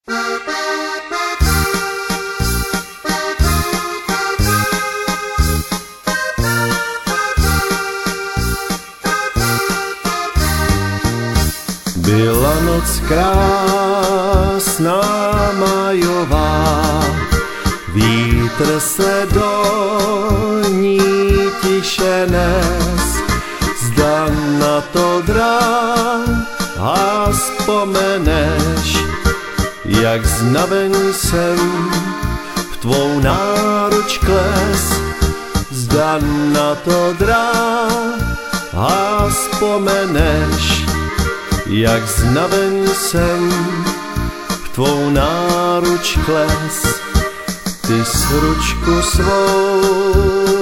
Byla noc krásná májová, vítr se do ní tiše nes. Zda na to drám a vzpomeneš, jak znavený jsem v tvou náruč kles. Zda na to drám a vzpomeneš, jak znavený jsem v tvou náruč kles. Ty s ručku svou